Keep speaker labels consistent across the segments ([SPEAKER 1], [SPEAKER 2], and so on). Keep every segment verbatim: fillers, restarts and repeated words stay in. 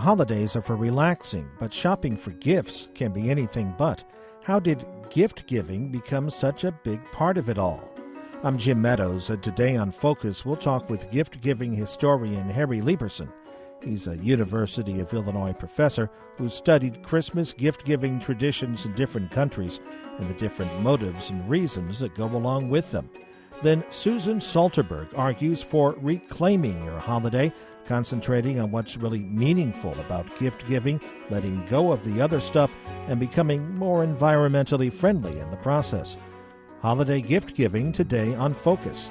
[SPEAKER 1] holidays are for relaxing, but shopping for gifts can be anything but. How did gift giving become such a big part of it all? I'm Jim Meadows, and today on Focus, we'll talk with gift-giving historian Harry Lieberson. He's a University of Illinois professor who studied Christmas gift-giving traditions in different countries and the different motives and reasons that go along with them. Then Susan Salterberg argues for reclaiming your holiday, concentrating on what's really meaningful about gift-giving, letting go of the other stuff, and becoming more environmentally friendly in the process. Holiday gift-giving today on Focus.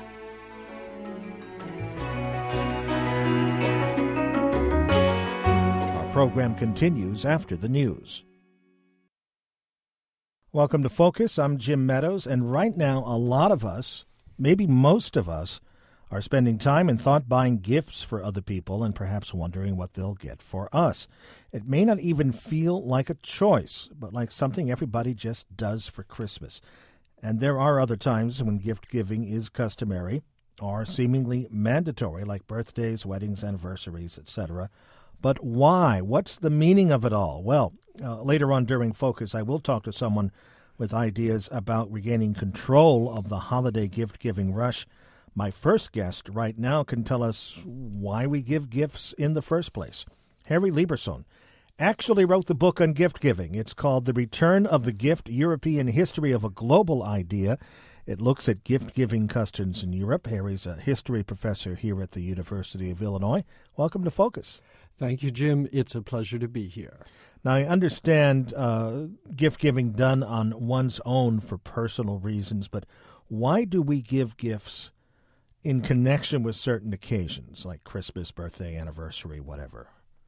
[SPEAKER 1] Our program continues after the news. Welcome to Focus. I'm Jim Meadows, and right now a lot of us, maybe most of us, are spending time and thought buying gifts for other people and perhaps wondering what they'll get for us. It may not even feel like a choice, but like something everybody just does for Christmas. And there are other times when gift-giving is customary or seemingly mandatory, like birthdays, weddings, anniversaries, et cetera. But why? What's the meaning of it all? Well, uh, later on during Focus, I will talk to someone with ideas about regaining control of the holiday gift-giving rush. My first guest right now can tell us why we give gifts in the first place. Harry Lieberson actually wrote the book on gift-giving. It's called The Return of the Gift, European History of a Global Idea. It looks at gift-giving customs in Europe. Harry's a history professor here at the University of Illinois. Welcome to Focus.
[SPEAKER 2] Thank you, Jim. It's a pleasure to be here.
[SPEAKER 1] Now, I understand uh, gift-giving done on one's own for personal reasons, but why do we give gifts in connection with certain occasions, like Christmas, birthday, anniversary, whatever?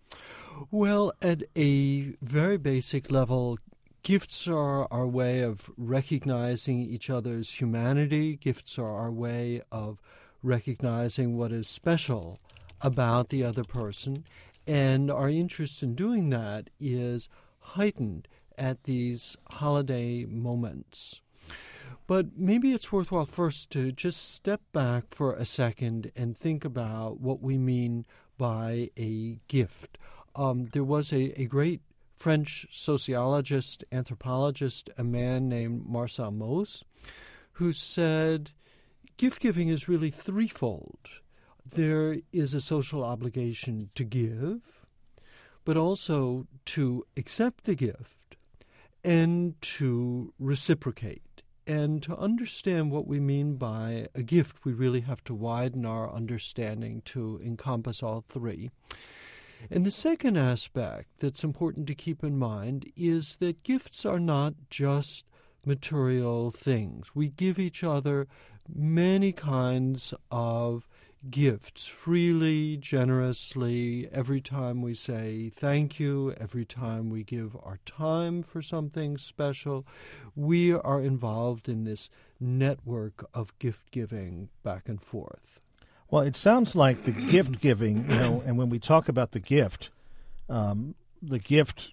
[SPEAKER 2] Well, at a very basic level, gifts are our way of recognizing each other's humanity. Gifts are our way of recognizing what is special about the other person. And our interest in doing that is heightened at these holiday moments. But maybe it's worthwhile first to just step back for a second and think about what we mean by a gift. Um, there was a, a great French sociologist, anthropologist, a man named Marcel Mauss, who said gift-giving is really threefold. There is a social obligation to give, but also to accept the gift and to reciprocate. And to understand what we mean by a gift, we really have to widen our understanding to encompass all three. And the second aspect that's important to keep in mind is that gifts are not just material things. We give each other many kinds of gifts, freely, generously, every time we say thank you, every time we give our time for something special. We are involved in this network of gift-giving back and forth.
[SPEAKER 1] Well, it sounds like the gift-giving, you know, and when we talk about the gift, um, the gift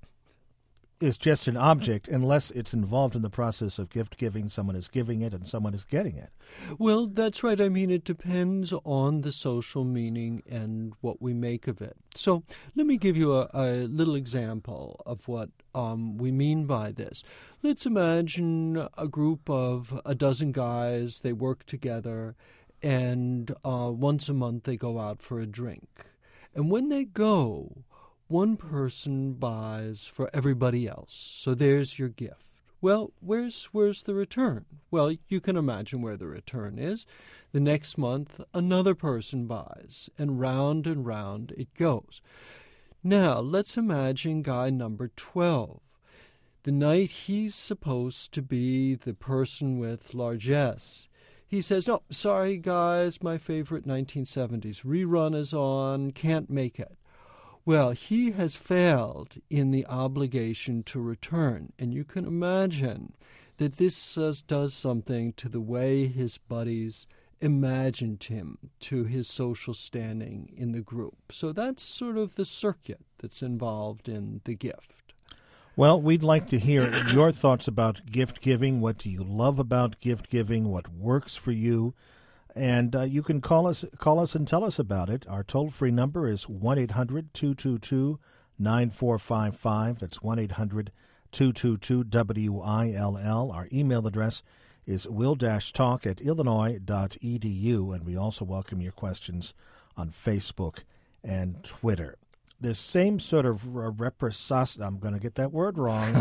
[SPEAKER 1] is just an object unless it's involved in the process of gift-giving. Someone is giving it and someone is getting it.
[SPEAKER 2] Well, that's right. I mean, it depends on the social meaning and what we make of it. So let me give you a, a little example of what um, we mean by this. Let's imagine a group of a dozen guys. They work together, and uh, once a month they go out for a drink. And when they go, one person buys for everybody else. So there's your gift. Well, where's where's the return? Well, you can imagine where the return is. The next month, another person buys, and round and round it goes. Now, let's imagine guy number twelve. The night he's supposed to be the person with largesse, he says, no, sorry, guys, my favorite nineteen seventies rerun is on, can't make it. Well, he has failed in the obligation to return, and you can imagine that this uh, does something to the way his buddies imagined him, to his social standing in the group. So that's sort of the circuit that's involved in the gift.
[SPEAKER 1] Well, we'd like to hear your thoughts about gift-giving. What do you love about gift-giving? What works for you? and uh, you can call us call us and tell us about it. Our toll-free number is one eight hundred two two two nine four five five. That's one eight hundred two two two W I L L. Our email address is will-talk at illinois dot e d u, and we also welcome your questions on Facebook and Twitter. The same sort of reciprocity, I'm going to get that word wrong,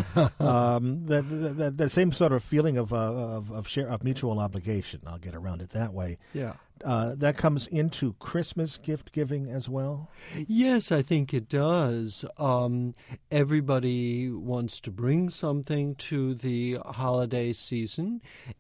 [SPEAKER 1] um, the, the, the, the same sort of feeling of, uh, of, of, share, of mutual obligation, I'll get around it that way.
[SPEAKER 2] Yeah.
[SPEAKER 1] Uh, that comes into Christmas gift giving as well?
[SPEAKER 2] Yes, I think it does. Um, everybody wants to bring something to the holiday season,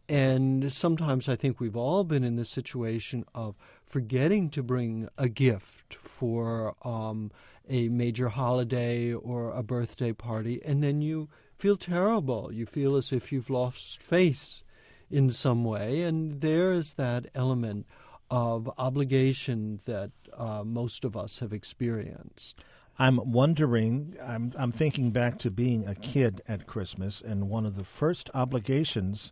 [SPEAKER 2] and sometimes I think we've all been in the situation of forgetting to bring a gift for um, a major holiday or a birthday party, and then you feel terrible. You feel as if you've lost face in some way, and there is that element of obligation that uh, most of us have experienced.
[SPEAKER 1] I'm wondering, I'm, I'm thinking back to being a kid at Christmas, and one of the first obligations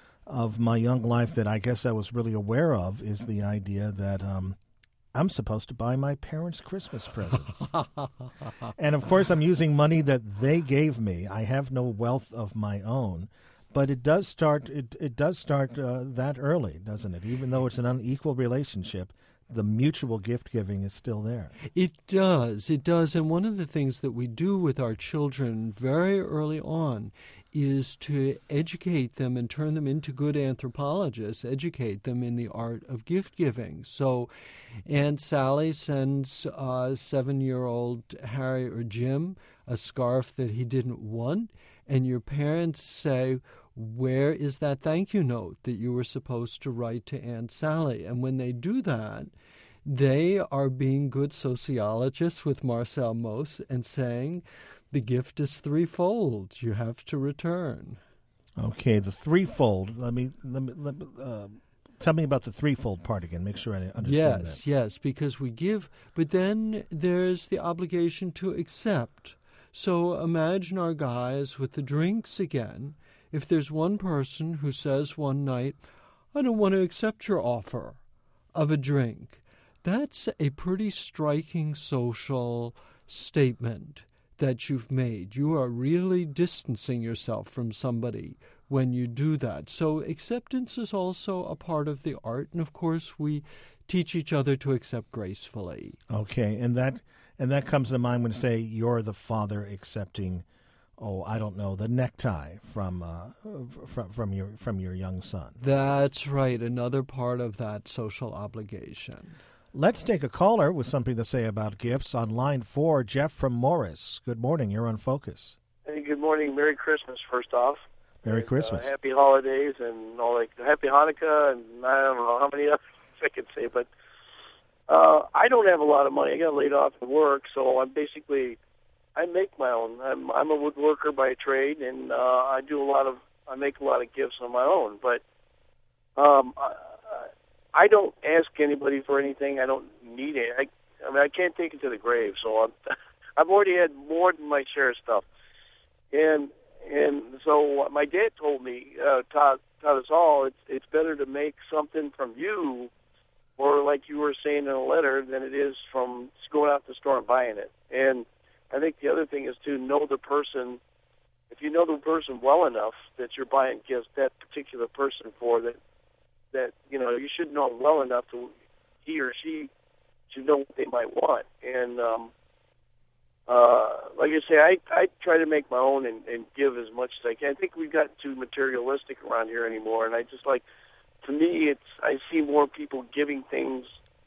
[SPEAKER 1] of my young life that I guess I was really aware of is the idea that um, I'm supposed to buy my parents Christmas presents. And, of course, I'm using money that they gave me. I have no wealth of my own. But it does start it, it does start uh, that early, doesn't it? Even though it's an unequal relationship, the mutual gift-giving is still there.
[SPEAKER 2] It does. It does. And one of the things that we do with our children very early on is to educate them and turn them into good anthropologists, educate them in the art of gift-giving. So Aunt Sally sends uh, seven-year-old Harry or Jim a scarf that he didn't want, and your parents say, where is that thank you note that you were supposed to write to Aunt Sally? And when they do that, they are being good sociologists with Marcel Mauss and saying, the gift is threefold. You have to return.
[SPEAKER 1] Okay, the threefold. Let me, let me, let me uh, tell me about the threefold part again. Make sure I understand
[SPEAKER 2] yes,
[SPEAKER 1] that.
[SPEAKER 2] Yes, yes, because we give, but then there's the obligation to accept. So imagine our guys with the drinks again. If there's one person who says one night, I don't want to accept your offer of a drink, that's a pretty striking social statement that you've made. You are really distancing yourself from somebody when you do that. So acceptance is also a part of the art, and of course we teach each other to accept gracefully.
[SPEAKER 1] Okay, and that and that comes to mind when, say, you're the father accepting, oh, I don't know, the necktie from uh, from from your from your young son.
[SPEAKER 2] That's right, another part of that social obligation.
[SPEAKER 1] Let's take a caller with something to say about gifts. On line four, Jeff from Morris. Good morning. You're on Focus.
[SPEAKER 3] Hey, good morning. Merry Christmas, first off.
[SPEAKER 1] Merry
[SPEAKER 3] and,
[SPEAKER 1] Christmas.
[SPEAKER 3] Uh, happy holidays and all like Happy Hanukkah, and I don't know how many others I could say, but uh, I don't have a lot of money. I got laid off at work, so I'm basically I make my own. I'm I'm a woodworker by trade, and uh, I do a lot of I make a lot of gifts on my own, but um. I, I don't ask anybody for anything. I don't need it. I, I mean, I can't take it to the grave. So I'm, I've already had more than my share of stuff. And and so my dad told me, uh, taught, taught us all, it's it's better to make something from you, or like you were saying in a letter, than it is from going out to the store and buying it. And I think the other thing is to know the person. If you know the person well enough that you're buying gifts that particular person for, that that, you know, you should know well enough to, he or she should know what they might want. And, um, uh, like I say, I, I try to make my own and, and give as much as I can. I think we've gotten too materialistic around here anymore, and I just like, to me, it's, I see more people giving things,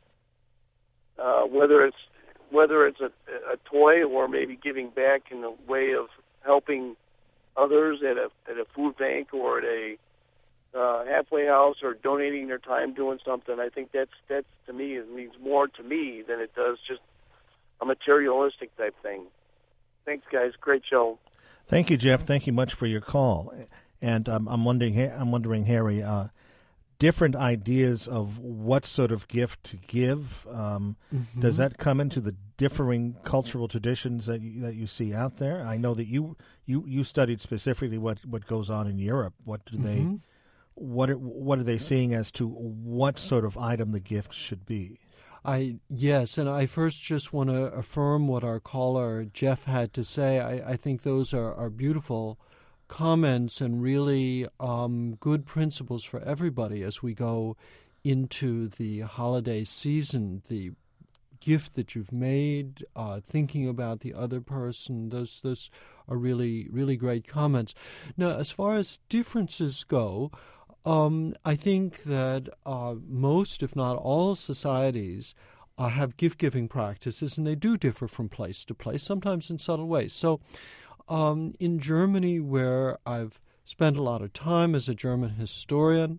[SPEAKER 3] uh, whether it's, whether it's a, a toy or maybe giving back in a way of helping others at a, at a food bank or at a, Uh, halfway house, or donating their time doing something. I think that's that's to me it means more to me than it does just a materialistic type thing. Thanks, guys. Great show.
[SPEAKER 1] Thank you, Jeff. Thank you much for your call. And um, I'm wondering, I'm wondering, Harry, uh, different ideas of what sort of gift to give. Um, mm-hmm. Does that come into the differing cultural traditions that you, that you see out there? I know that you you, you studied specifically what, what goes on in Europe. What do mm-hmm. they what are, what are they seeing as to what sort of item the gift should be?
[SPEAKER 2] I yes, and I first just want to affirm what our caller Jeff had to say. I, I think those are, are beautiful comments and really um, good principles for everybody as we go into the holiday season. The gift that you've made, uh, thinking about the other person, those those are really, really great comments. Now, as far as differences go, um, I think that uh, most, if not all, societies uh, have gift-giving practices, and they do differ from place to place, sometimes in subtle ways. So um, in Germany, where I've spent a lot of time as a German historian,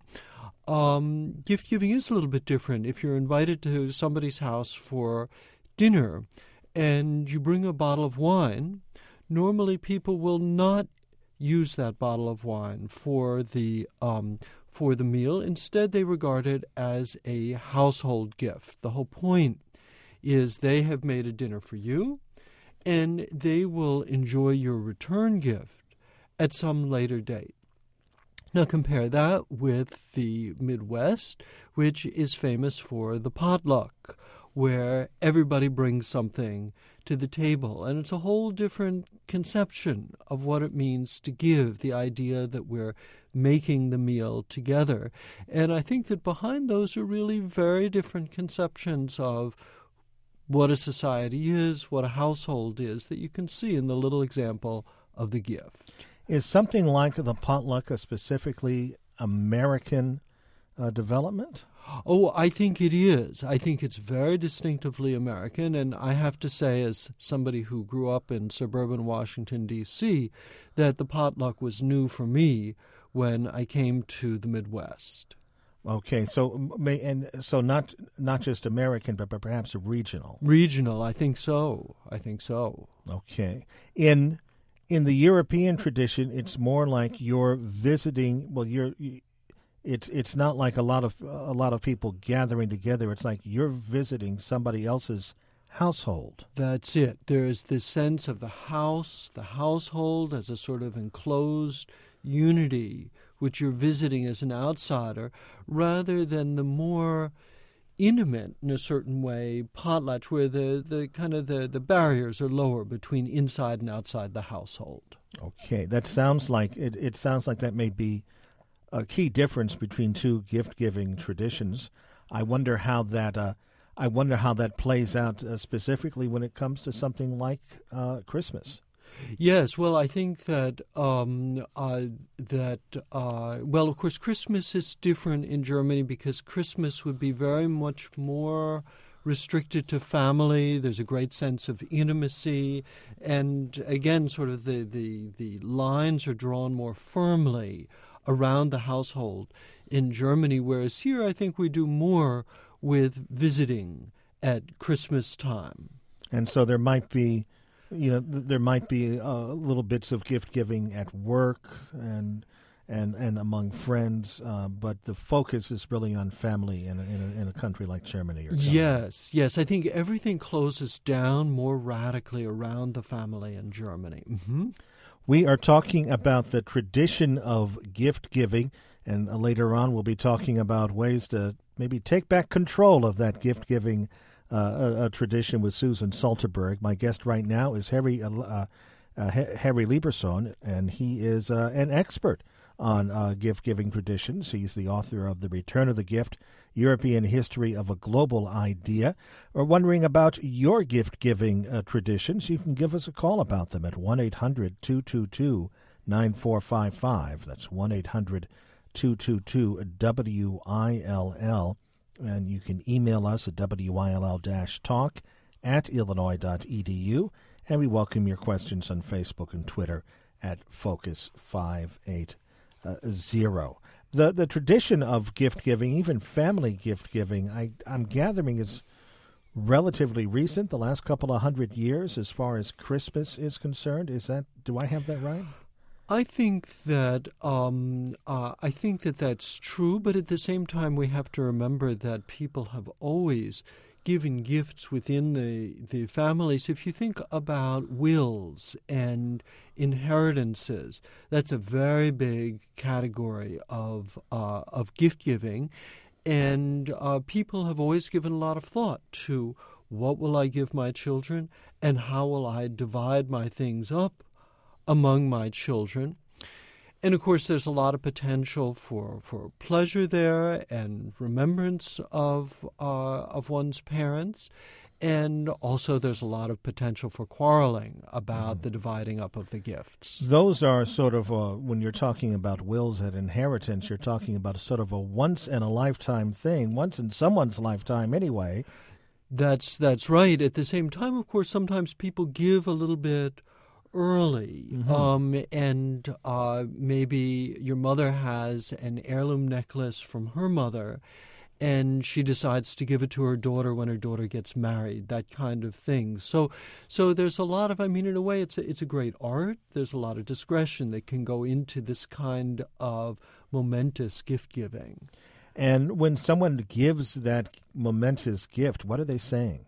[SPEAKER 2] Um, gift giving is a little bit different. If you're invited to somebody's house for dinner and you bring a bottle of wine, normally people will not use that bottle of wine for the um, for the meal. Instead, they regard it as a household gift. The whole point is they have made a dinner for you, and they will enjoy your return gift at some later date. Now compare that with the Midwest, which is famous for the potluck, where everybody brings something to the table. And it's a whole different conception of what it means to give, the idea that we're making the meal together. And I think that behind those are really very different conceptions of what a society is, what a household is, that you can see in the little example of the gift.
[SPEAKER 1] Is something like the potluck a specifically American uh, development?
[SPEAKER 2] Oh, I think it is. I think it's very distinctively American, and I have to say, as somebody who grew up in suburban Washington, D C, that the potluck was new for me when I came to the Midwest.
[SPEAKER 1] Okay, so and so not not just American, but, but perhaps regional.
[SPEAKER 2] Regional, I think so. I think so.
[SPEAKER 1] Okay. In in the European tradition, it's more like you're visiting. Well, you're. It's it's not like a lot of a lot of people gathering together. It's like you're visiting somebody else's household.
[SPEAKER 2] That's it. There's this sense of the house, the household as a sort of enclosed unity, which you're visiting as an outsider, rather than the more intimate, in a certain way, potlatch, where the, the kind of the, the barriers are lower between inside and outside the household.
[SPEAKER 1] Okay, that sounds like it. It sounds like that may be a key difference between two gift-giving traditions. I wonder how that. Uh, I wonder how that plays out uh, specifically when it comes to something like uh, Christmas.
[SPEAKER 2] Yes, well, I think that um, uh, that uh, well, of course, Christmas is different in Germany because Christmas would be very much more restricted to family. There's a great sense of intimacy, and again, sort of the the, the lines are drawn more firmly around the household in Germany, whereas here I think we do more with visiting at Christmas time.
[SPEAKER 1] And so there might be, you know, th- there might be uh, little bits of gift giving at work and and and among friends, uh, but the focus is really on family in a, in a, in a country like Germany. Or
[SPEAKER 2] yes, yes, I think everything closes down more radically around the family in Germany. Mm-hmm.
[SPEAKER 1] We are talking about the tradition of gift giving, and uh, later on we'll be talking about ways to maybe take back control of that gift giving uh, uh, tradition with Susan Salterberg. My guest right now is Harry uh, uh, Harry Lieberson, and he is uh, an expert on uh, gift-giving traditions. He's the author of The Return of the Gift, European History of a Global Idea. Or wondering about your gift-giving uh, traditions, you can give us a call about them at one eight hundred two two two nine four five five. That's one eight hundred two two two W I L L. And you can email us at W I L L talk at illinois dot e d u. And we welcome your questions on Facebook and Twitter at Focus five eight zero. The the tradition of gift giving, even family gift giving, I, I'm gathering is relatively recent, the last couple of hundred years as far as Christmas is concerned. Is that, do I have that right?
[SPEAKER 2] I think that um, uh, I think that that's true, but at the same time we have to remember that people have always given gifts within the, the families. If you think about wills and inheritances, that's a very big category of uh, of gift giving. And uh, people have always given a lot of thought to what will I give my children and how will I divide my things up among my children. And, of course, there's a lot of potential for, for pleasure there and remembrance of uh, of one's parents. And also there's a lot of potential for quarreling about mm. the dividing up of the gifts.
[SPEAKER 1] Those are sort of, uh, when you're talking about wills and inheritance, you're talking about a sort of a once-in-a-lifetime thing, once in someone's lifetime anyway.
[SPEAKER 2] That's, that's right. At the same time, of course, sometimes people give a little bit early, mm-hmm. um, and uh, maybe your mother has an heirloom necklace from her mother, and she decides to give it to her daughter when her daughter gets married, that kind of thing. So so there's a lot of, I mean, in a way, it's a, it's a great art. There's a lot of discretion that can go into this kind of momentous gift-giving.
[SPEAKER 1] And when someone gives that momentous gift, what are they saying?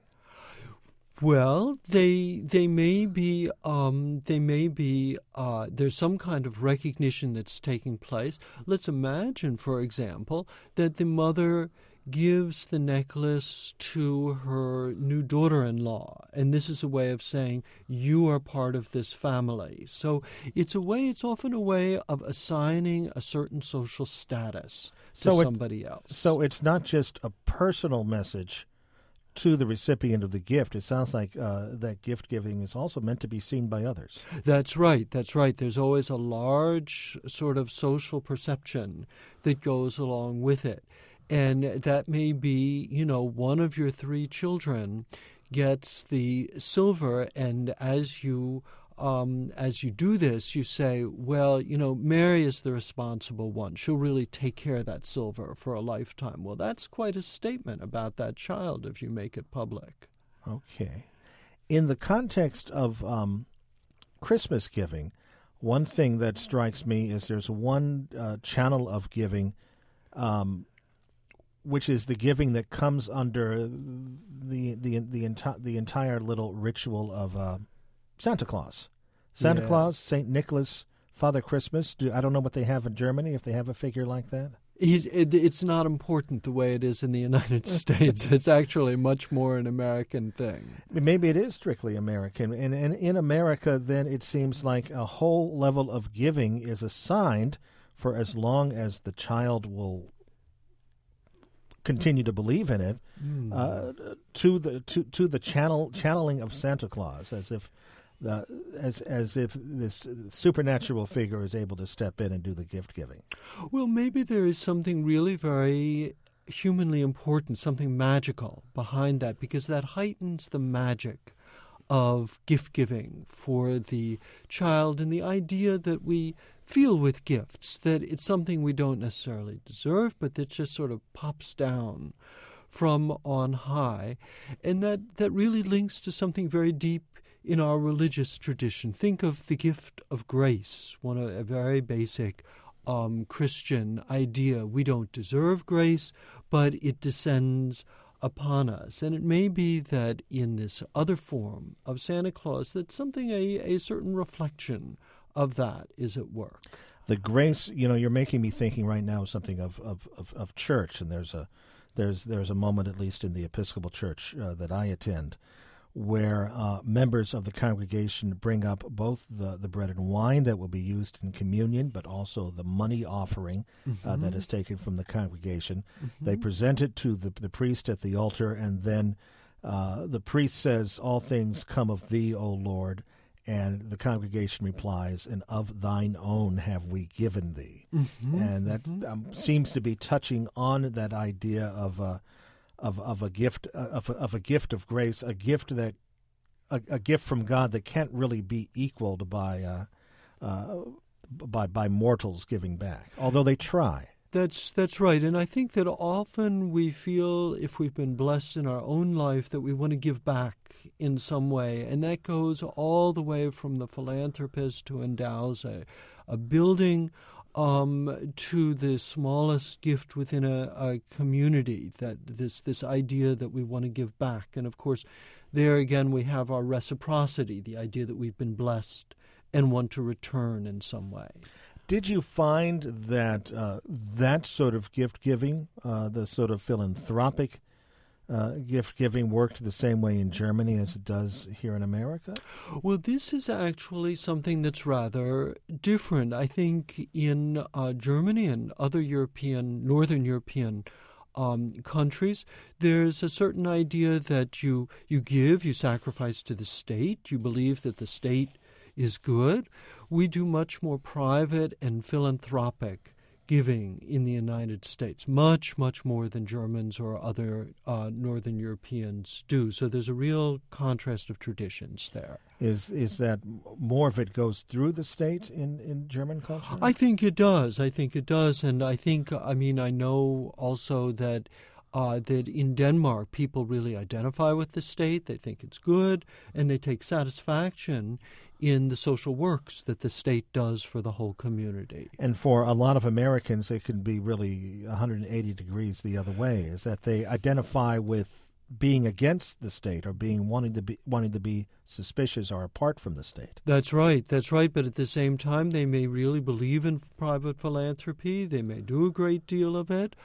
[SPEAKER 2] Well, they they may be um, they may be uh, there's some kind of recognition that's taking place. Let's imagine, for example, that the mother gives the necklace to her new daughter-in-law, and this is a way of saying you are part of this family. So it's a way. It's often a way of assigning a certain social status to
[SPEAKER 1] so
[SPEAKER 2] somebody
[SPEAKER 1] it,
[SPEAKER 2] else.
[SPEAKER 1] So it's not just a personal message to the recipient of the gift. It sounds like uh, that gift giving is also meant to be seen by others.
[SPEAKER 2] That's right. That's right. There's always a large sort of social perception that goes along with it. And that may be, you know, one of your three children gets the silver, and as you Um, as you do this, you say, well, you know, Mary is the responsible one. She'll really take care of that silver for a lifetime. Well, that's quite a statement about that child if you make it public.
[SPEAKER 1] Okay. In the context of um, Christmas giving, one thing that strikes me is there's one uh, channel of giving, um, which is the giving that comes under the the the, enti- the entire little ritual of uh, Santa Claus. Santa
[SPEAKER 2] yes.
[SPEAKER 1] Claus, Saint Nicholas, Father Christmas. Do, I don't know what they have in Germany, if they have a figure like that.
[SPEAKER 2] He's, it, it's not important the way it is in the United States. It's actually much more an American thing.
[SPEAKER 1] Maybe it is strictly American. And, and in America, then it seems like a whole level of giving is assigned for as long as the child will continue to believe in it, mm. uh, to the to, to the channel channeling of Santa Claus, as if the as as if this supernatural figure is able to step in and do the gift giving.
[SPEAKER 2] Well, maybe there is something really very humanly important, something magical behind that, because that heightens the magic of gift giving for the child, and the idea that we feel with gifts, that it's something we don't necessarily deserve, but that just sort of pops down from on high. And that, that really links to something very deep in our religious tradition. Think of the gift of grace, one a very basic um, Christian idea. We don't deserve grace, but it descends upon us. And it may be that in this other form of Santa Claus, that something, a, a certain reflection of that is at work.
[SPEAKER 1] The grace, you know, you're making me thinking right now something of, of, of, of church, and there's a there's there's a moment, at least in the Episcopal Church uh, that I attend, where uh, members of the congregation bring up both the, the bread and wine that will be used in communion, but also the money offering mm-hmm. uh, that is taken from the congregation. Mm-hmm. They present it to the, the priest at the altar, and then uh, the priest says, "All things come of thee, O Lord," and the congregation replies, "And of thine own have we given thee." Mm-hmm. And that mm-hmm. um, seems to be touching on that idea of uh, Of, of a gift uh, of, a, of a gift of grace, a gift that a, a gift from God that can't really be equaled by uh, uh, by by mortals giving back, although they try.
[SPEAKER 2] That's that's right, and I think that often we feel, if we've been blessed in our own life, that we want to give back in some way, and that goes all the way from the philanthropist who endows a, a building um, to the smallest gift within a, a community, that this this idea that we want to give back. And of course, there again we have our reciprocity, the idea that we've been blessed and want to return in some way.
[SPEAKER 1] Did you find that uh, that sort of gift-giving, uh, the sort of philanthropic uh, gift-giving, worked the same way in Germany as it does here in America?
[SPEAKER 2] Well, this is actually something that's rather different. I think in uh, Germany and other European, Northern European um, countries, there's a certain idea that you, you give, you sacrifice to the state, you believe that the state is good. We do much more private and philanthropic giving in the United States, much, much more than Germans or other uh, Northern Europeans do. So there's a real contrast of traditions there.
[SPEAKER 1] Is is that more of it goes through the state in, in German culture?
[SPEAKER 2] I think it does. I think it does. And I think, I mean, I know also that Uh, that in Denmark, people really identify with the state. They think it's good, and they take satisfaction in the social works that the state does for the whole community.
[SPEAKER 1] And for a lot of Americans, it can be really one hundred eighty degrees the other way, is that they identify with being against the state or being wanting to be wanting to be suspicious or apart from the state.
[SPEAKER 2] That's right. That's right. But at the same time, they may really believe in private philanthropy. They may do a great deal of it.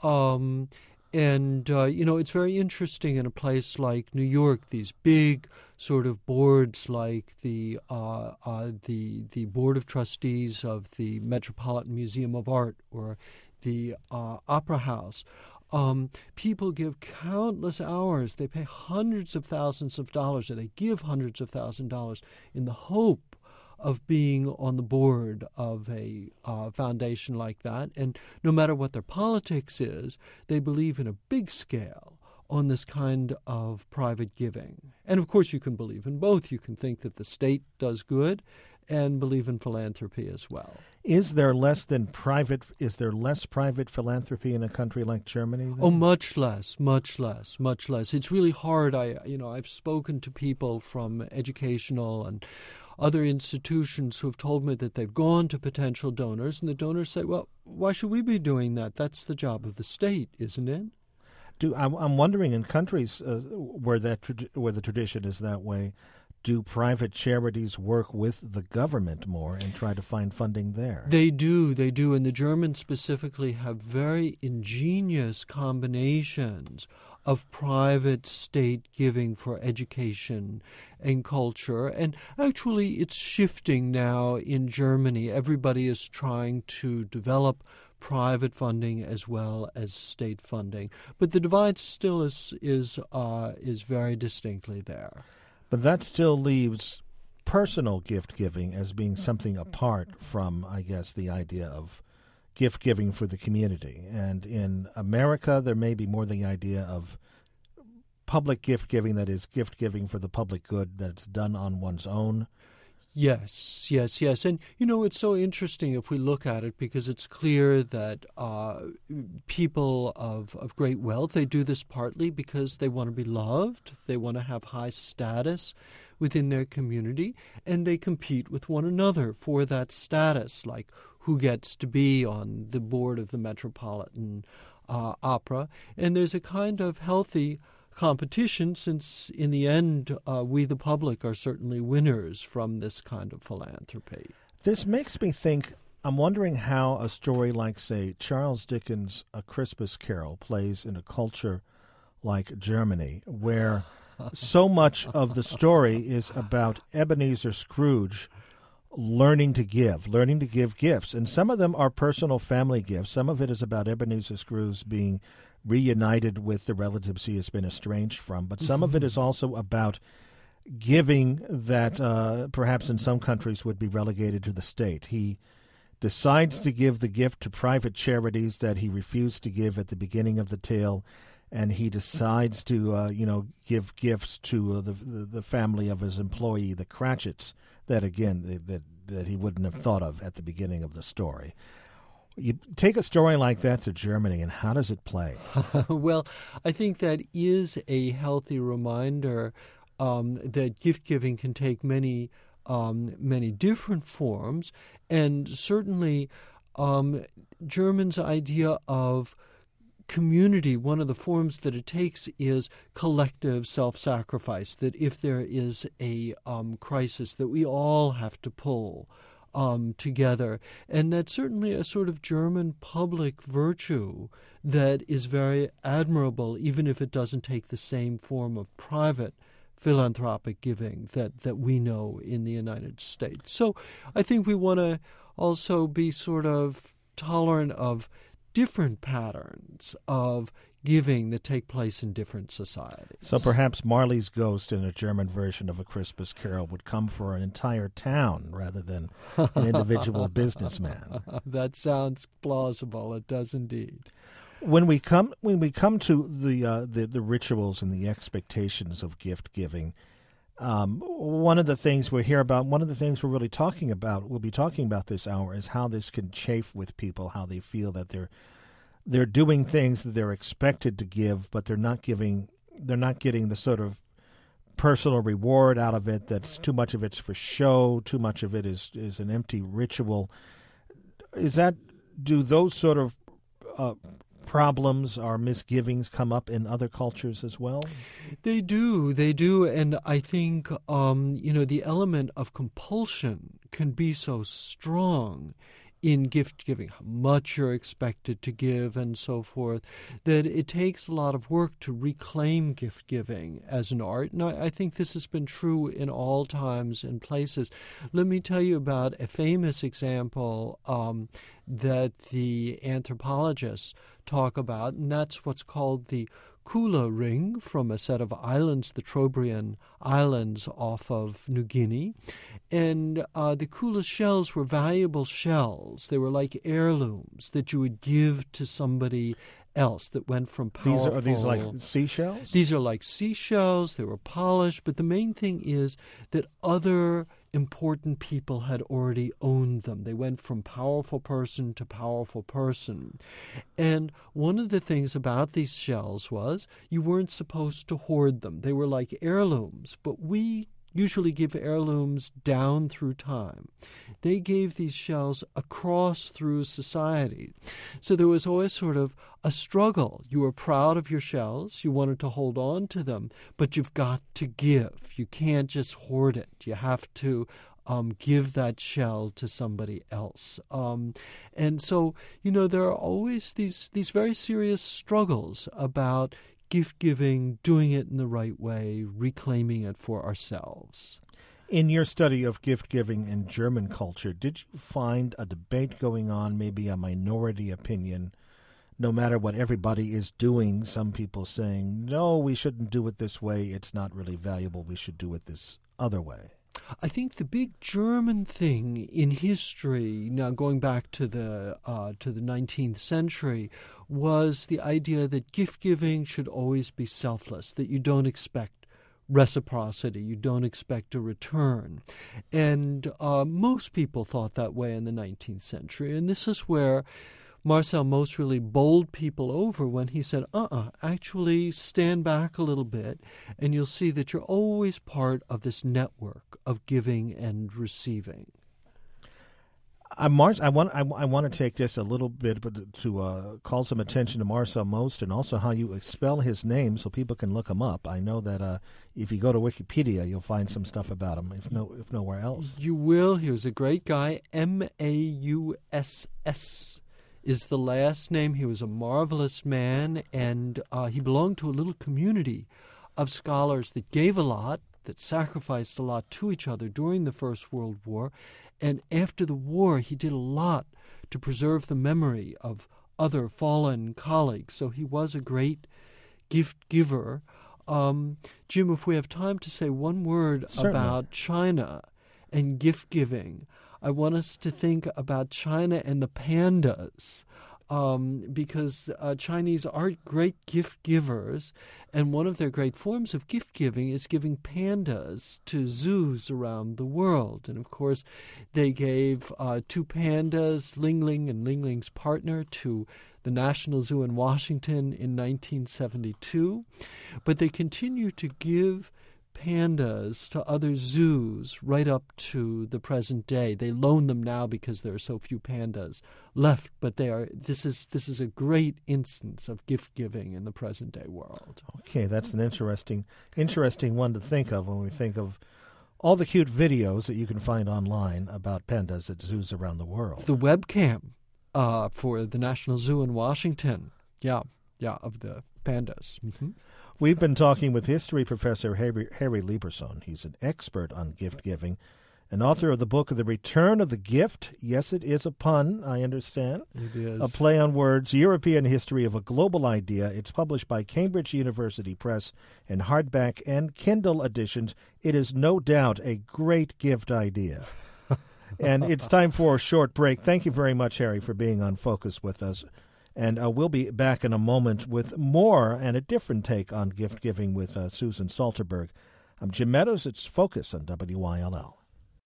[SPEAKER 2] Um, And, uh, you know, it's very interesting in a place like New York, these big sort of boards like the uh, uh, the the Board of Trustees of the Metropolitan Museum of Art or the uh, Opera House. Um, people give countless hours. They pay hundreds of thousands of dollars, or they give hundreds of thousands of dollars in the hope of being on the board of a uh, foundation like that. And no matter what their politics is, they believe in a big scale on this kind of private giving. And of course you can believe in both. You can think that the state does good and believe in philanthropy as well.
[SPEAKER 1] Is there less than private, is there less private philanthropy in a country like Germany? Then?
[SPEAKER 2] Oh, much less, much less, much less. It's really hard. I, you know, I've spoken to people from educational and other institutions who have told me that they've gone to potential donors, and the donors say, well, why should we be doing that? That's the job of the state, isn't it?
[SPEAKER 1] Do I'm, I'm wondering, in countries uh, where that where the tradition is that way, do private charities work with the government more and try to find funding there?
[SPEAKER 2] They do, they do. And the Germans specifically have very ingenious combinations of private state giving for education and culture. And actually it's shifting now in Germany. Everybody is trying to develop private funding as well as state funding. But the divide still is is uh, is very distinctly there.
[SPEAKER 1] But that still leaves personal gift-giving as being something apart from, I guess, the idea of gift-giving for the community. And in America, there may be more the idea of public gift-giving, that is, gift-giving for the public good that's done on one's own.
[SPEAKER 2] Yes, yes, yes. And, you know, it's so interesting if we look at it, because it's clear that uh, people of, of great wealth, they do this partly because they want to be loved, they want to have high status within their community, and they compete with one another for that status, like who gets to be on the board of the Metropolitan uh, Opera. And there's a kind of healthy competition, since in the end uh, we the public are certainly winners from this kind of philanthropy.
[SPEAKER 1] This makes me think, I'm wondering how a story like, say, Charles Dickens' A Christmas Carol plays in a culture like Germany, where so much of the story is about Ebenezer Scrooge learning to give, learning to give gifts. And some of them are personal family gifts. Some of it is about Ebenezer Scrooge being reunited with the relatives he has been estranged from. But some of it is also about giving that uh, perhaps in some countries would be relegated to the state. He decides to give the gift to private charities that he refused to give at the beginning of the tale, and he decides to, uh, you know, give gifts to uh, the, the the family of his employee, the Cratchits, that, again, that, that he wouldn't have thought of at the beginning of the story. You take a story like that to Germany, and how does it play?
[SPEAKER 2] Well, I think that is a healthy reminder um, that gift-giving can take many, um, many different forms, and certainly um, Germans' idea of community, one of the forms that it takes is collective self-sacrifice, that if there is a um, crisis, that we all have to pull um, together. And that's certainly a sort of German public virtue that is very admirable, even if it doesn't take the same form of private philanthropic giving that, that we know in the United States. So I think we want to also be sort of tolerant of different patterns of giving that take place in different societies.
[SPEAKER 1] So perhaps Marley's Ghost in a German version of A Christmas Carol would come for an entire town rather than an individual businessman.
[SPEAKER 2] That sounds plausible. It does indeed.
[SPEAKER 1] When we come when we come to the uh, the, the rituals and the expectations of gift giving, um, one of the things we hear about, one of the things we're really talking about, we'll be talking about this hour, is how this can chafe with people, how they feel that they're they're doing things that they're expected to give, but they're not giving, they're not getting the sort of personal reward out of it. That's too much of it's for show, too much of it is is an empty ritual. Is that do those sort of uh, problems or misgivings come up in other cultures as well?
[SPEAKER 2] They do, they do, and I think um, you know the element of compulsion can be so strong in gift giving, how much you're expected to give and so forth, that it takes a lot of work to reclaim gift giving as an art. And I, I think this has been true in all times and places. Let me tell you about a famous example um, that the anthropologists talk about, and that's what's called the Kula ring from a set of islands, the Trobriand Islands off of New Guinea. And uh, the Kula shells were valuable shells. They were like heirlooms that you would give to somebody else that went from powerful...
[SPEAKER 1] These are, are these like seashells?
[SPEAKER 2] These are like seashells. They were polished. But the main thing is that other important people had already owned them. They went from powerful person to powerful person. And one of the things about these shells was you weren't supposed to hoard them. They were like heirlooms, but we usually give heirlooms down through time. They gave these shells across through society. So there was always sort of a struggle. You were proud of your shells. You wanted to hold on to them, but you've got to give. You can't just hoard it. You have to um, give that shell to somebody else. Um, and so, you know, there are always these, these very serious struggles about gift-giving, doing it in the right way, reclaiming it for ourselves.
[SPEAKER 1] In your study of gift-giving in German culture, did you find a debate going on, maybe a minority opinion, no matter what everybody is doing, some people saying, no, we shouldn't do it this way, it's not really valuable, we should do it this other way?
[SPEAKER 2] I think the big German thing in history, now going back to the uh, to the nineteenth century, was the idea that gift-giving should always be selfless, that you don't expect reciprocity, you don't expect a return. And uh, most people thought that way in the nineteenth century. And this is where Marcel Mauss really bowled people over when he said, uh-uh, actually stand back a little bit, and you'll see that you're always part of this network of giving and receiving.
[SPEAKER 1] I, Mar- I want I, I want to take just a little bit to uh, call some attention to Marcel Mauss and also how you spell his name so people can look him up. I know that uh, if you go to Wikipedia, you'll find some stuff about him, if no if nowhere else.
[SPEAKER 2] You will. He was a great guy. M A U S S is the last name. He was a marvelous man, and uh, he belonged to a little community of scholars that gave a lot, that sacrificed a lot to each other during the First World War. And after the war, he did a lot to preserve the memory of other fallen colleagues. So he was a great gift giver. Um, Jim, if we have time to say one word
[SPEAKER 1] Certainly.
[SPEAKER 2] about China and gift giving, I want us to think about China and the pandas, um, because uh, Chinese are great gift givers, and one of their great forms of gift giving is giving pandas to zoos around the world. And of course, they gave uh, two pandas, Ling Ling and Ling Ling's partner, to the National Zoo in Washington in nineteen seventy-two. But they continue to give pandas to other zoos right up to the present day. They loan them now because there are so few pandas left, but they are. This is this is a great instance of gift giving in the present day world.
[SPEAKER 1] Okay, that's an interesting interesting one to think of when we think of all the cute videos that you can find online about pandas at zoos around the world.
[SPEAKER 2] The webcam uh, for the National Zoo in Washington, yeah, yeah, of the pandas. Mm-hmm.
[SPEAKER 1] We've been talking with history professor Harry, Harry Lieberson. He's an expert on gift giving, and author of the book The Return of the Gift. Yes, it is a pun, I understand.
[SPEAKER 2] It is.
[SPEAKER 1] A play on words, European History of a Global Idea. It's published by Cambridge University Press in hardback and Kindle editions. It is no doubt a great gift idea. And it's time for a short break. Thank you very much, Harry, for being on Focus with us. And uh, we'll be back in a moment with more and a different take on gift giving with uh, Susan Salterberg. I'm Jim Meadows. It's Focus on W I L L.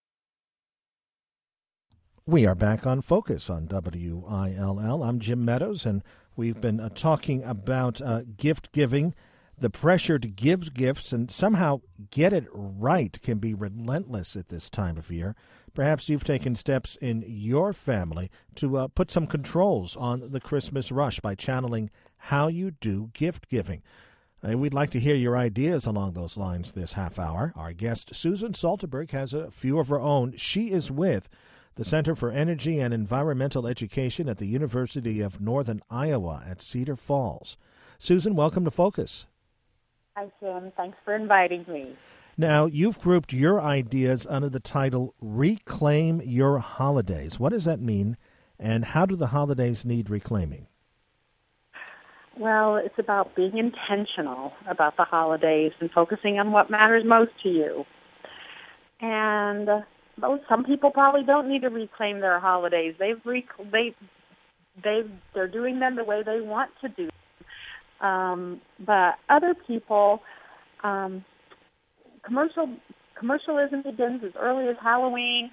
[SPEAKER 1] We are back on Focus on W I L L. I'm Jim Meadows, and we've been uh, talking about uh, gift giving. The pressure to give gifts and somehow get it right can be relentless at this time of year. Perhaps you've taken steps in your family to uh, put some controls on the Christmas rush by channeling how you do gift giving. And we'd like to hear your ideas along those lines this half hour. Our guest, Susan Salterberg, has a few of her own. She is with the Center for Energy and Environmental Education at the University of Northern Iowa at Cedar Falls. Susan, welcome to Focus.
[SPEAKER 4] Hi, Jim. Thanks for inviting me.
[SPEAKER 1] Now, you've grouped your ideas under the title Reclaim Your Holidays. What does that mean, and how do the holidays need reclaiming?
[SPEAKER 4] Well, it's about being intentional about the holidays and focusing on what matters most to you. And well, some people probably don't need to reclaim their holidays. They've rec- they they they're doing them the way they want to do. Um, but other people, um, commercial commercialism begins as early as Halloween,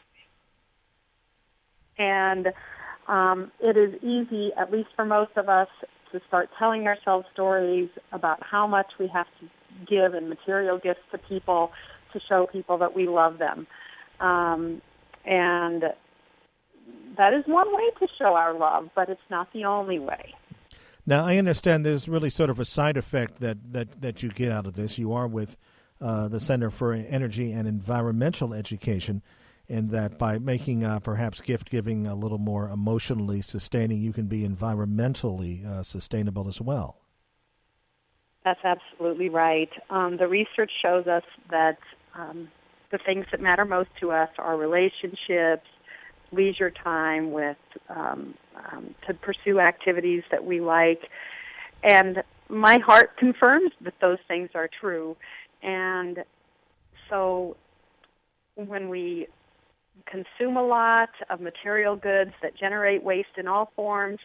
[SPEAKER 4] and um, it is easy, at least for most of us, to start telling ourselves stories about how much we have to give in material gifts to people to show people that we love them. Um, and that is one way to show our love, but it's not the only way.
[SPEAKER 1] Now, I understand there's really sort of a side effect that, that, that you get out of this. You are with uh, the Center for Energy and Environmental Education, in that by making uh, perhaps gift-giving a little more emotionally sustaining, you can be environmentally uh, sustainable as well.
[SPEAKER 4] That's absolutely right. Um, the research shows us that um, the things that matter most to us are relationships, leisure time with um, um, to pursue activities that we like, and my heart confirms that those things are true. And so when we consume a lot of material goods that generate waste in all forms,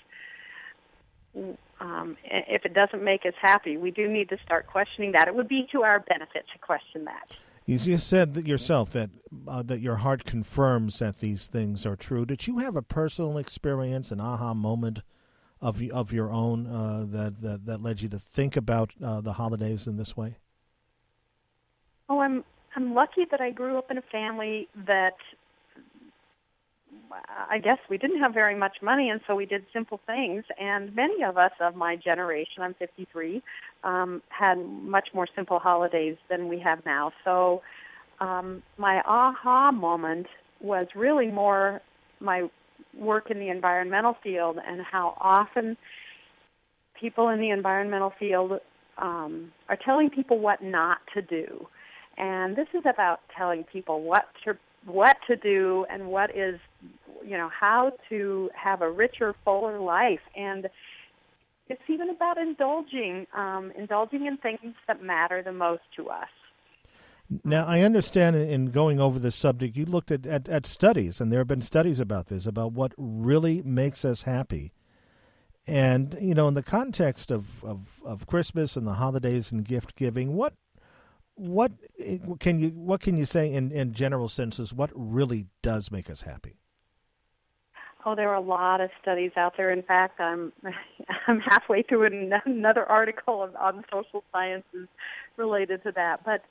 [SPEAKER 4] um, if it doesn't make us happy, we do need to start questioning that. It would be to our benefit to question that.
[SPEAKER 1] You just said that yourself that uh, that your heart confirms that these things are true. Did you have a personal experience, an aha moment of of your own uh, that, that that led you to think about uh, the holidays in this way?
[SPEAKER 4] Oh, I'm I'm lucky that I grew up in a family that, I guess we didn't have very much money, and so we did simple things. And many of us of my generation, I'm fifty-three, um, had much more simple holidays than we have now. So um, my aha moment was really more my work in the environmental field and how often people in the environmental field um, are telling people what not to do. And this is about telling people what to what to do and what is, you know, how to have a richer, fuller life. And it's even about indulging, um, indulging in things that matter the most to us.
[SPEAKER 1] Now, I understand in going over this subject, you looked at, at, at studies, and there have been studies about this, about what really makes us happy. And, you know, in the context of, of, of Christmas and the holidays and gift giving, what What can you what can you say in, in general senses? What really does make us happy?
[SPEAKER 4] Oh, there are a lot of studies out there. In fact, I'm I'm halfway through another article on social sciences related to that. But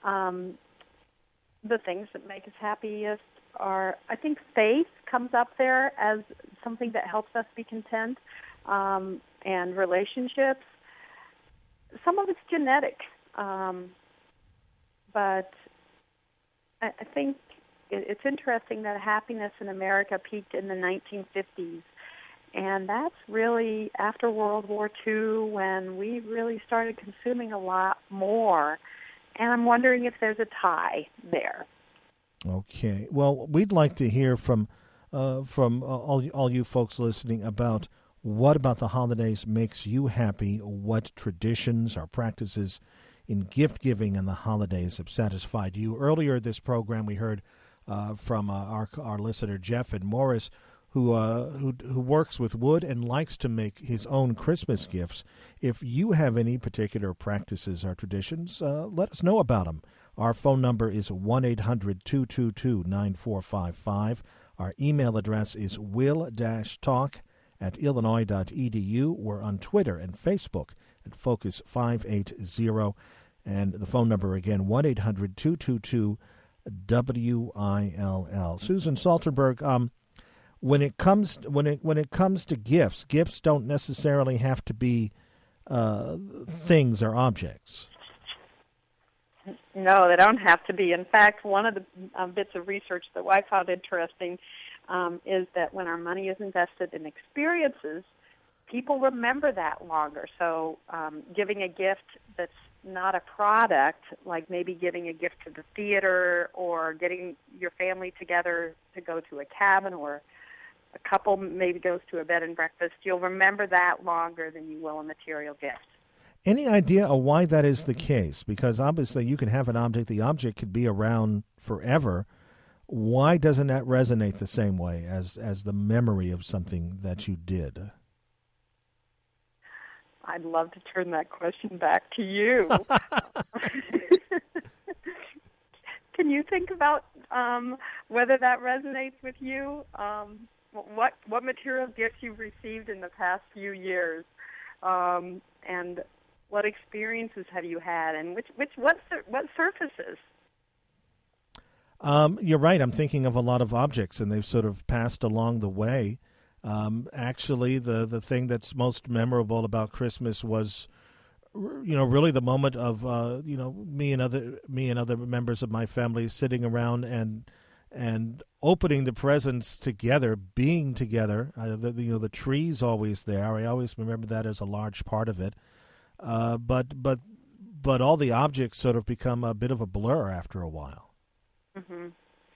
[SPEAKER 4] Um, the things that make us happiest are, I think, faith comes up there as something that helps us be content, um, and relationships. Some of it's genetic, um, but I, I think it, it's interesting that happiness in America peaked in the nineteen fifties, and that's really after World War Two when we really started consuming a lot more, and I'm wondering if there's a tie there.
[SPEAKER 1] Okay. Well, we'd like to hear from uh, from uh, all all you folks listening about what about the holidays makes you happy, what traditions or practices in gift giving and the holidays have satisfied you. Earlier this program, we heard uh, from uh, our our listener Jeff in Morris, who uh, who who works with wood and likes to make his own Christmas gifts. If you have any particular practices or traditions, uh, let us know about them. Our phone number is one eight hundred two two two nine four five five. Our email address is will-talk at illinois dot e d u. We're on Twitter and Facebook at Focus five eighty. And the phone number again, one eight hundred two two two W I L L. Susan Salterberg, um, when it comes when it when it comes to gifts, gifts don't necessarily have to be uh, things or objects.
[SPEAKER 4] No, they don't have to be. In fact, one of the um, bits of research that I found interesting um, is that when our money is invested in experiences, people remember that longer. So um, giving a gift that's not a product, like maybe giving a gift to the theater or getting your family together to go to a cabin, or a couple maybe goes to a bed and breakfast, you'll remember that longer than you will a material gift.
[SPEAKER 1] Any idea of why that is the case? Because obviously you can have an object, the object could be around forever. Why doesn't that resonate the same way as, as the memory of something that you did?
[SPEAKER 4] I'd love to turn that question back to you. Can you think about um, whether that resonates with you? Um, what what material gifts you've received in the past few years, um, and what experiences have you had, and which which what what surfaces?
[SPEAKER 1] Um, you're right. I'm thinking of a lot of objects, and they've sort of passed along the way. Um, actually, the, the thing that's most memorable about Christmas was, you know, really the moment of, uh, you know, me and other me and other members of my family sitting around and and opening the presents together, being together. Uh, the, you know, the tree's always there. I always remember that as a large part of it. Uh, but but but all the objects sort of become a bit of a blur after a while.
[SPEAKER 4] Mm-hmm.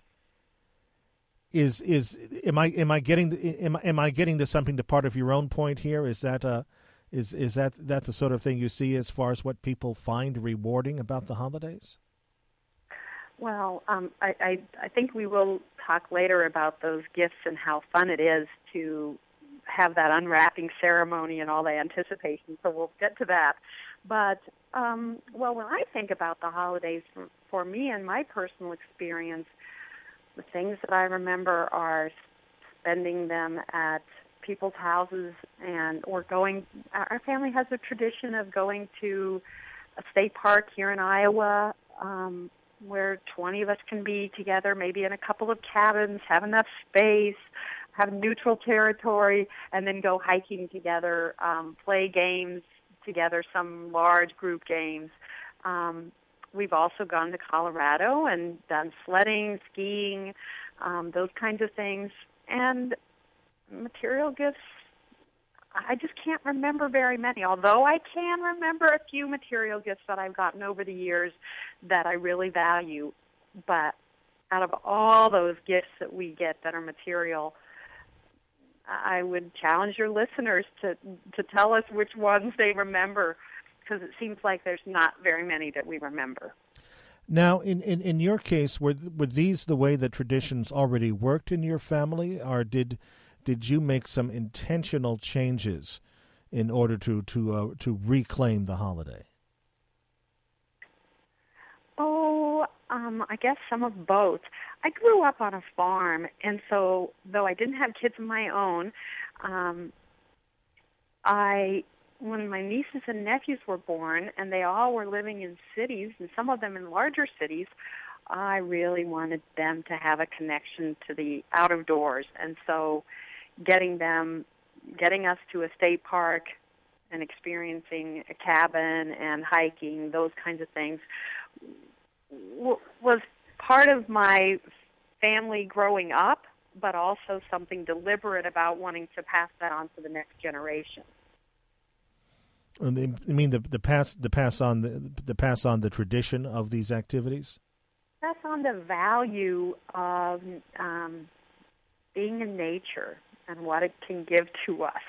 [SPEAKER 1] Is is am I am I getting am I, am I getting to something to part of your own point here? Is that uh is is that that's the sort of thing you see as far as what people find rewarding about the holidays?
[SPEAKER 4] Well, um, I, I I think we will talk later about those gifts and how fun it is to have that unwrapping ceremony and all the anticipation. So we'll get to that. But um, well, when I think about the holidays, for, for me and my personal experience, the things that I remember are spending them at people's houses, and or going. Our family has a tradition of going to a state park here in Iowa, um, where twenty of us can be together, maybe in a couple of cabins, have enough space, have neutral territory, and then go hiking together, um, play games together, some large group games. Um, We've also gone to Colorado and done sledding, skiing, um, those kinds of things. And material gifts, I just can't remember very many, although I can remember a few material gifts that I've gotten over the years that I really value. But out of all those gifts that we get that are material, I would challenge your listeners to, to tell us which ones they remember, because it seems like there's not very many that we remember.
[SPEAKER 1] Now, in, in, in your case, were were these the way that traditions already worked in your family, or did did you make some intentional changes in order to to uh, to reclaim the holiday?
[SPEAKER 4] Oh, um, I guess some of both. I grew up on a farm, and so though I didn't have kids of my own, um, I when my nieces and nephews were born, and they all were living in cities, and some of them in larger cities, I really wanted them to have a connection to the out of doors. And so getting them, getting us to a state park and experiencing a cabin and hiking, those kinds of things, w- was part of my family growing up, but also something deliberate about wanting to pass that on to the next generation.
[SPEAKER 1] I mean the the pass the pass on the the pass on the tradition of these activities.
[SPEAKER 4] Pass on the value of um, being in nature and what it can give to us.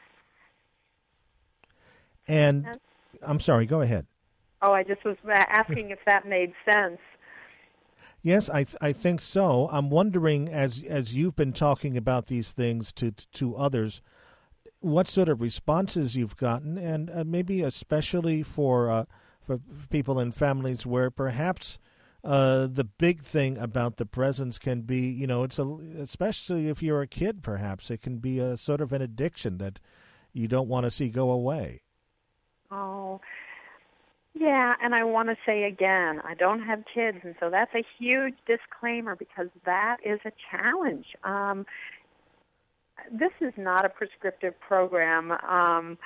[SPEAKER 1] And
[SPEAKER 4] Yes.
[SPEAKER 1] I'm sorry, go ahead.
[SPEAKER 4] Oh, I just was asking if that made sense.
[SPEAKER 1] Yes, I th- I think so. I'm wondering, as as you've been talking about these things to to others, what sort of responses you've gotten, and uh, maybe especially for uh, for people in families where perhaps uh, the big thing about the presents can be, you know, it's a, especially if you're a kid, perhaps it can be a sort of an addiction that you don't want to see go away.
[SPEAKER 4] Oh, yeah, and I want to say again, I don't have kids, and so that's a huge disclaimer because that is a challenge. Um, this is not a prescriptive program, um,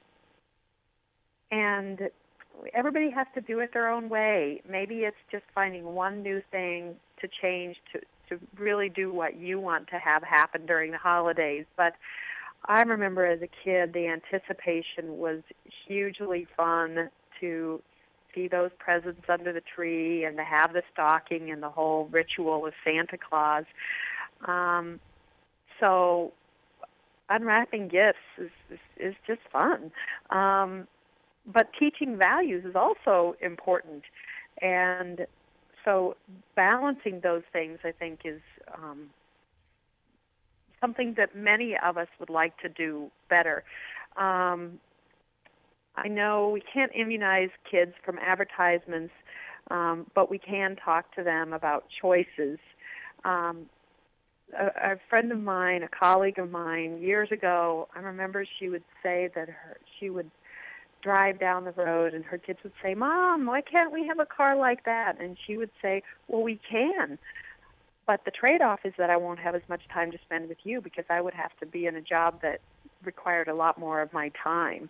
[SPEAKER 4] and everybody has to do it their own way. Maybe it's just finding one new thing to change to, to really do what you want to have happen during the holidays, but I remember as a kid the anticipation was hugely fun to see those presents under the tree and to have the stocking and the whole ritual of Santa Claus. Um, so unwrapping gifts is, is, is just fun. Um, but teaching values is also important. And so balancing those things, I think, is um, something that many of us would like to do better. Um, I know we can't immunize kids from advertisements, um, but we can talk to them about choices. Um, a, a friend of mine, a colleague of mine, years ago, I remember she would say that her, she would drive down the road and her kids would say, "Mom, why can't we have a car like that?" And she would say, "Well, we can. But the trade-off is that I won't have as much time to spend with you because I would have to be in a job that required a lot more of my time."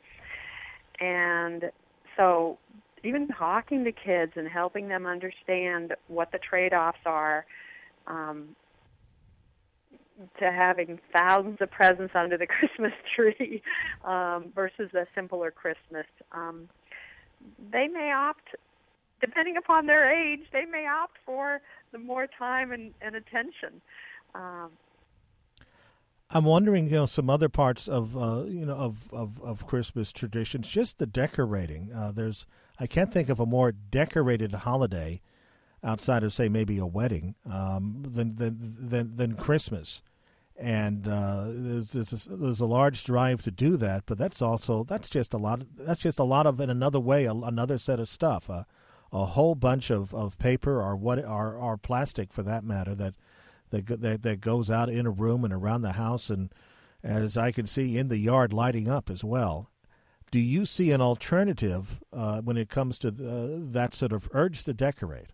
[SPEAKER 4] And so even talking to kids and helping them understand what the trade-offs are um, to having thousands of presents under the Christmas tree um, versus a simpler Christmas, um, they may opt, depending upon their age, they may opt for the more time and, and attention. Um,
[SPEAKER 1] I'm wondering, you know, some other parts of, uh, you know, of, of, of Christmas traditions, just the decorating. Uh, there's, I can't think of a more decorated holiday outside of, say, maybe a wedding um, than, than than than Christmas. And uh, there's, there's a, there's a large drive to do that, but that's also that's just a lot. Of, that's just a lot of, in another way, a, another set of stuff. Uh, a whole bunch of, of paper or what or, or plastic, for that matter, that. That, that that goes out in a room and around the house, and as I can see in the yard, lighting up as well. Do you see an alternative uh, when it comes to the, that sort of urge to decorate?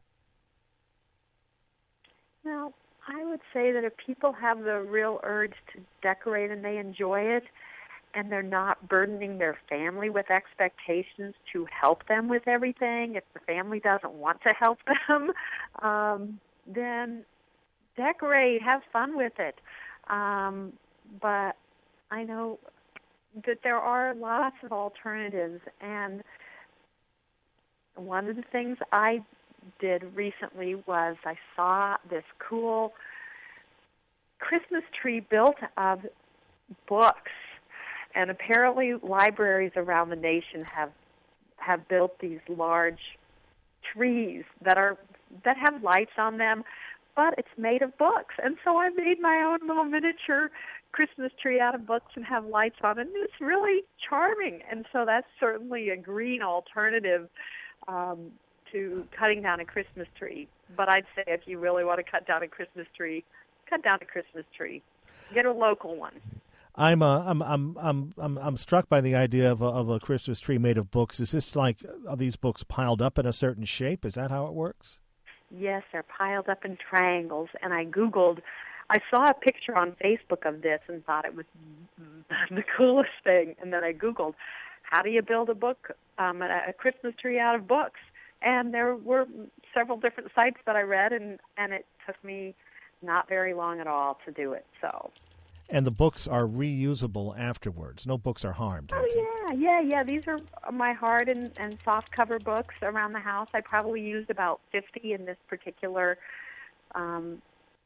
[SPEAKER 4] Well, I would say that if people have the real urge to decorate and they enjoy it, and they're not burdening their family with expectations to help them with everything, if the family doesn't want to help them, um, then decorate, have fun with it. Um, but I know that there are lots of alternatives, and one of the things I did recently was I saw this cool Christmas tree built of books, and apparently libraries around the nation have have built these large trees that are that have lights on them, but it's made of books. And so I made my own little miniature Christmas tree out of books and have lights on it, and it's really charming. And so that's certainly a green alternative um, to cutting down a Christmas tree. But I'd say if you really want to cut down a Christmas tree, cut down a Christmas tree. Get a local one.
[SPEAKER 1] I'm, uh, I'm I'm I'm I'm I'm struck by the idea of a, of a Christmas tree made of books. Is this like, are these books piled up in a certain shape? Is that how it works?
[SPEAKER 4] Yes, they're piled up in triangles, and I Googled, I saw a picture on Facebook of this and thought it was the coolest thing, and then I Googled, how do you build a book, um, a, a Christmas tree out of books? And there were several different sites that I read, and, and it took me not very long at all to do it, so...
[SPEAKER 1] And the books are reusable afterwards. No books are harmed.
[SPEAKER 4] Oh, yeah, yeah, yeah. These are my hard and, and soft cover books around the house. I probably used about fifty in this particular um,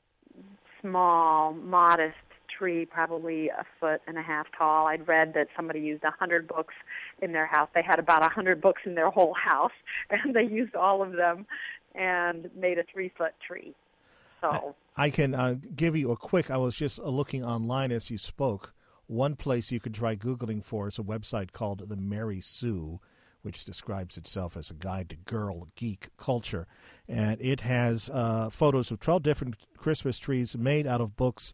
[SPEAKER 4] small, modest tree, probably a foot and a half tall. I'd read that somebody used one hundred books in their house. They had about one hundred books in their whole house, and they used all of them and made a three-foot tree. So
[SPEAKER 1] I, I can uh, give you a quick, I was just uh, looking online as you spoke. One place you could try Googling for is a website called The Mary Sue, which describes itself as a guide to girl geek culture. And it has uh, photos of twelve different Christmas trees made out of books.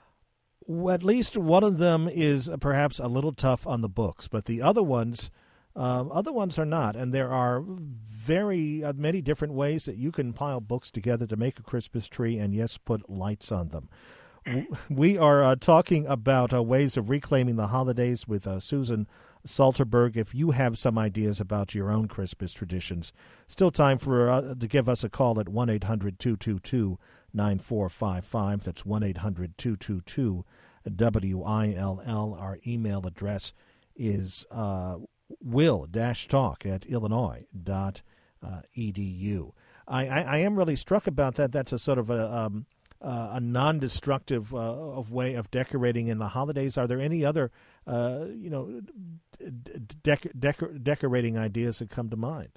[SPEAKER 1] At least one of them is perhaps a little tough on the books, but the other ones... Uh, other ones are not, and there are very uh, many different ways that you can pile books together to make a Christmas tree and, yes, put lights on them. We are uh, talking about uh, ways of reclaiming the holidays with uh, Susan Salterberg. If you have some ideas about your own Christmas traditions, still time for uh, to give us a call at one eight hundred two two two nine four five five. That's one eight hundred two two two W I L L. Our email address is... Uh, will-talk at illinois dot edu. I, I, I am really struck about that. That's a sort of a um, uh, a non-destructive uh, of way of decorating in the holidays. Are there any other uh, you know dec- dec- decorating ideas that come to mind?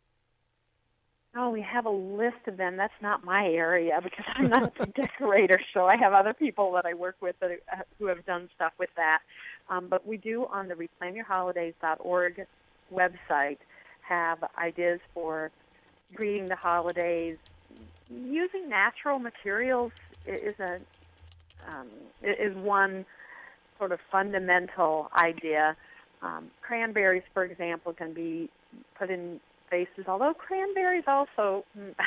[SPEAKER 4] Oh, we have a list of them. That's not my area because I'm not a decorator, so I have other people that I work with that, uh, who have done stuff with that. Um, but we do, on the reclaim your holidays dot org website, have ideas for greeting the holidays. Using natural materials is a um, is one sort of fundamental idea. Um, cranberries, for example, can be put in vases, although cranberries also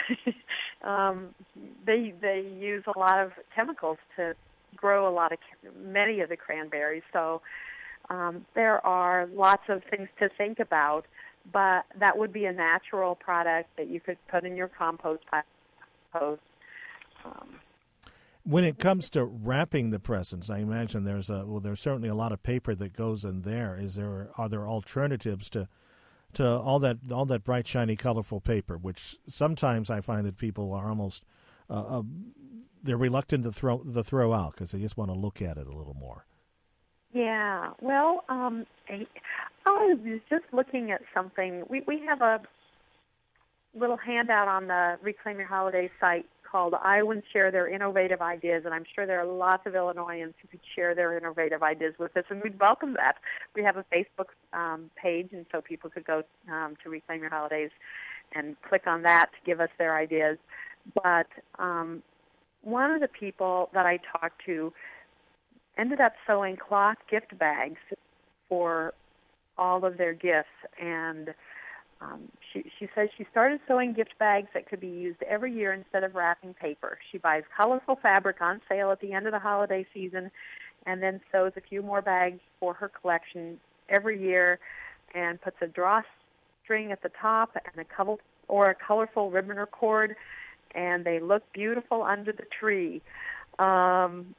[SPEAKER 4] um, they they use a lot of chemicals to grow a lot of many of the cranberries. So um, there are lots of things to think about, but that would be a natural product that you could put in your compost pile. Um,
[SPEAKER 1] when it comes to wrapping the presents, I imagine there's a well, there's certainly a lot of paper that goes in there. Is there are there alternatives to to all that all that bright, shiny, colorful paper, which sometimes I find that people are almost uh, uh, they're reluctant to throw the throw out because they just want to look at it a little more.
[SPEAKER 4] Yeah, well, um, I was just looking at something. We we have a little handout on the Reclaim Your Holidays site called Iowans Share Their Innovative Ideas, and I'm sure there are lots of Illinoisans who could share their innovative ideas with us, and we'd welcome that. We have a Facebook um, page, and so people could go um, to Reclaim Your Holidays and click on that to give us their ideas. But um, one of the people that I talked to ended up sewing cloth gift bags for all of their gifts, and Um, she, she says she started sewing gift bags that could be used every year instead of wrapping paper. She buys colorful fabric on sale at the end of the holiday season and then sews a few more bags for her collection every year and puts a drawstring at the top and a couple, or a colorful ribbon or cord, and they look beautiful under the tree. Um,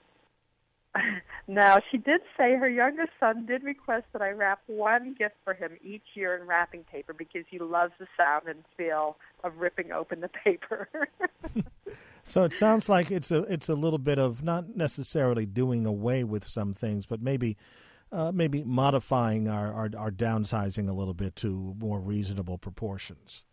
[SPEAKER 4] Now, she did say her youngest son did request that I wrap one gift for him each year in wrapping paper because he loves the sound and feel of ripping open the paper.
[SPEAKER 1] So it sounds like it's a it's a little bit of not necessarily doing away with some things, but maybe uh, maybe modifying our, our, our downsizing a little bit to more reasonable proportions.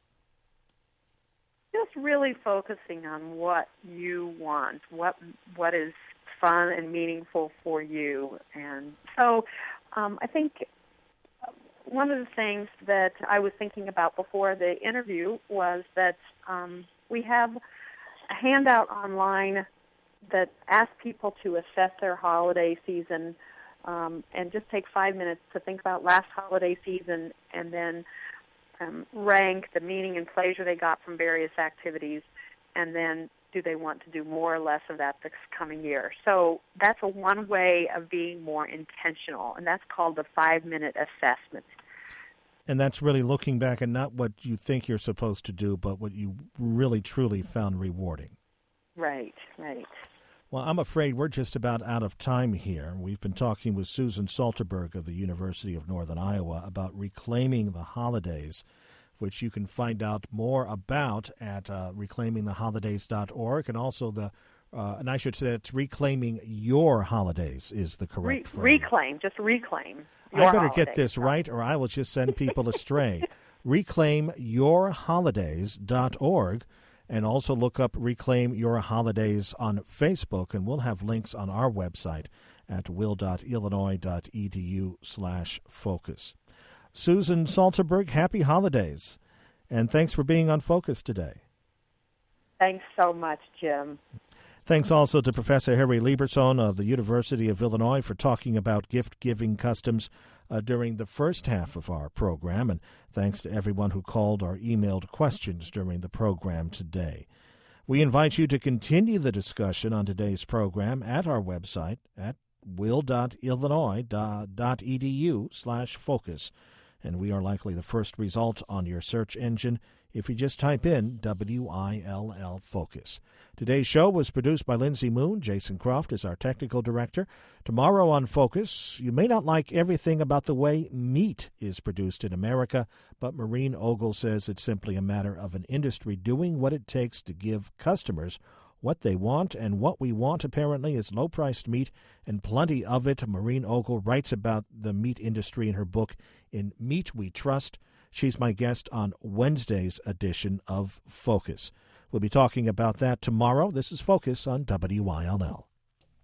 [SPEAKER 4] Just really focusing on what you want, what what is fun and meaningful for you. And so um, I think one of the things that I was thinking about before the interview was that um, we have a handout online that ask people to assess their holiday season um, and just take five minutes to think about last holiday season and then um, rank the meaning and pleasure they got from various activities, and then do they want to do more or less of that this coming year. So that's a one way of being more intentional, and that's called the five-minute assessment.
[SPEAKER 1] And that's really looking back at not what you think you're supposed to do, but what you really, truly found rewarding.
[SPEAKER 4] Right, right.
[SPEAKER 1] Well, I'm afraid we're just about out of time here. We've been talking with Susan Salterberg of the University of Northern Iowa about reclaiming the holidays, which you can find out more about at uh, reclaiming the holidays dot org, and also the, uh, and I should say it's Reclaiming Your Holidays is the correct
[SPEAKER 4] Re-
[SPEAKER 1] phrase.
[SPEAKER 4] Reclaim, just reclaim.
[SPEAKER 1] I better holidays. Get this right, or I will just send people astray. reclaim your holidays dot org. And also look up Reclaim Your Holidays on Facebook, and we'll have links on our website at will.illinois.edu slash focus. Susan Salterberg, happy holidays, and thanks for being on Focus today.
[SPEAKER 4] Thanks so much, Jim.
[SPEAKER 1] Thanks also to Professor Harry Lieberson of the University of Illinois for talking about gift-giving customs uh, during the first half of our program, and thanks to everyone who called or emailed questions during the program today. We invite you to continue the discussion on today's program at our website at will.illinois.edu slash focus, and we are likely the first result on your search engine if you just type in W I L L Focus. Today's show was produced by Lindsay Moon. Jason Croft is our technical director. Tomorrow on Focus, you may not like everything about the way meat is produced in America, but Maureen Ogle says it's simply a matter of an industry doing what it takes to give customers what they want, and what we want apparently is low-priced meat and plenty of it. Maureen Ogle writes about the meat industry in her book, In Meat We Trust. She's my guest on Wednesday's edition of Focus. We'll be talking about that tomorrow. This is Focus on W I L L.